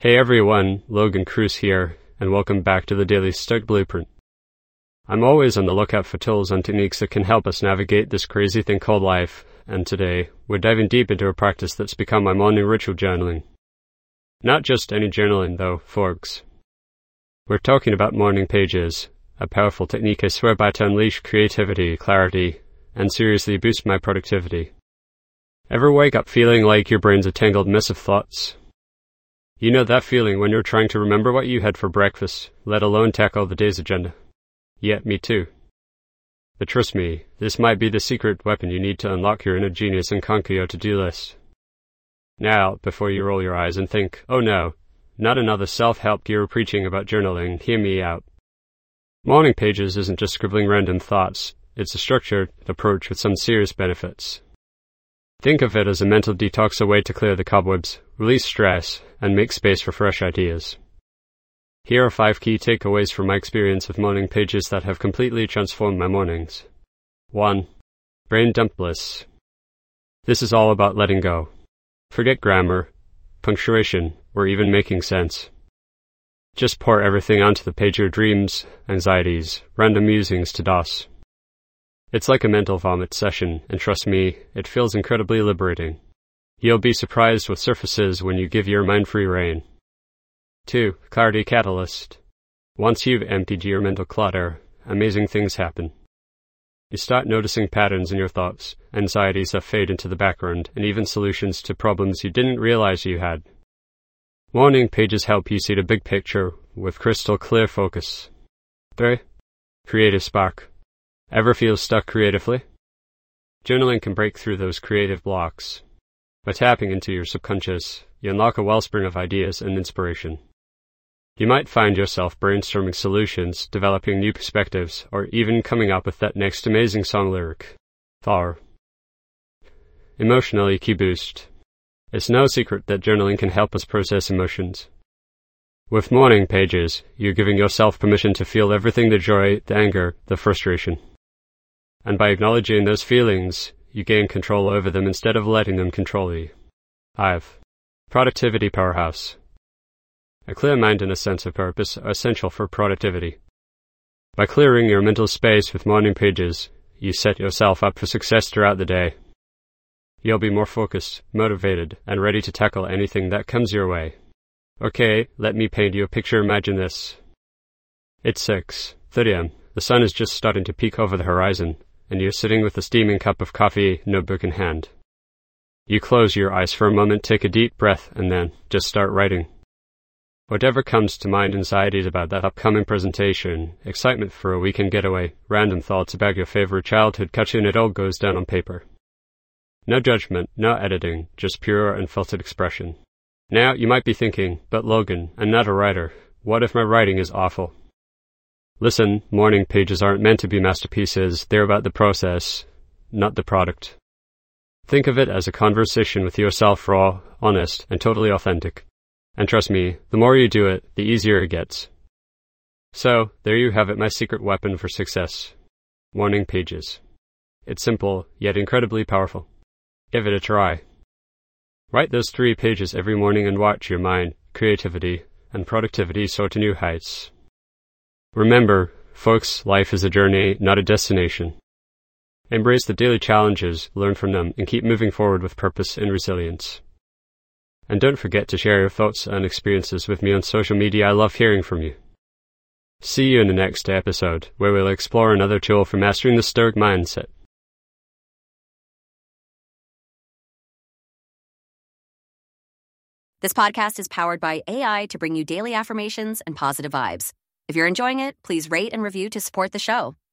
Hey everyone, Logan Cruz here, and welcome back to the Daily Stoic Blueprint. I'm always on the lookout for tools and techniques that can help us navigate this crazy thing called life, and today, we're diving deep into a practice that's become my morning ritual, journaling. Not just any journaling though, folks. We're talking about morning pages, a powerful technique I swear by to unleash creativity, clarity, and seriously boost my productivity. Ever wake up feeling like your brain's a tangled mess of thoughts? You know that feeling when you're trying to remember what you had for breakfast, let alone tackle the day's agenda. Yeah, me too. But trust me, this might be the secret weapon you need to unlock your inner genius and conquer your to-do list. Now, before you roll your eyes and think, oh no, not another self-help guru preaching about journaling, hear me out. Morning pages isn't just scribbling random thoughts, it's a structured approach with some serious benefits. Think of it as a mental detox, a way to clear the cobwebs, release stress, and make space for fresh ideas. Here are 5 key takeaways from my experience with morning pages that have completely transformed my mornings. 1. Brain dump bliss. This is all about letting go. Forget grammar, punctuation, or even making sense. Just pour everything onto the page, your dreams, anxieties, random musings to DOS. It's like a mental vomit session, and trust me, it feels incredibly liberating. You'll be surprised what surfaces when you give your mind free rein. 2. Clarity catalyst. Once you've emptied your mental clutter, amazing things happen. You start noticing patterns in your thoughts, anxieties that fade into the background, and even solutions to problems you didn't realize you had. Morning pages help you see the big picture with crystal clear focus. 3. Creative spark. Ever feel stuck creatively? Journaling can break through those creative blocks. By tapping into your subconscious, you unlock a wellspring of ideas and inspiration. You might find yourself brainstorming solutions, developing new perspectives, or even coming up with that next amazing song lyric. 4. Emotional EQ boost. It's no secret that journaling can help us process emotions. With morning pages, you're giving yourself permission to feel everything: the joy, the anger, the frustration. And by acknowledging those feelings, you gain control over them instead of letting them control you. 5. Productivity powerhouse. A clear mind and a sense of purpose are essential for productivity. By clearing your mental space with morning pages, you set yourself up for success throughout the day. You'll be more focused, motivated, and ready to tackle anything that comes your way. Okay, let me paint you a picture. Imagine this. It's 6:30 am. The sun is just starting to peek over the horizon, and you're sitting with a steaming cup of coffee, notebook in hand. You close your eyes for a moment, take a deep breath, and then just start writing. Whatever comes to mind: anxieties about that upcoming presentation, excitement for a weekend getaway, random thoughts about your favorite childhood cartoon, it all goes down on paper. No judgment, no editing, just pure unfiltered expression. Now, you might be thinking, but Logan, I'm not a writer. What if my writing is awful? Listen, morning pages aren't meant to be masterpieces. They're about the process, not the product. Think of it as a conversation with yourself, raw, honest, and totally authentic. And trust me, the more you do it, the easier it gets. So, there you have it, my secret weapon for success. Morning pages. It's simple, yet incredibly powerful. Give it a try. Write those 3 pages every morning and watch your mind, creativity, and productivity soar to new heights. Remember, folks, life is a journey, not a destination. Embrace the daily challenges, learn from them, and keep moving forward with purpose and resilience. And don't forget to share your thoughts and experiences with me on social media. I love hearing from you. See you in the next episode, where we'll explore another tool for mastering the Stoic mindset. This podcast is powered by AI to bring you daily affirmations and positive vibes. If you're enjoying it, please rate and review to support the show.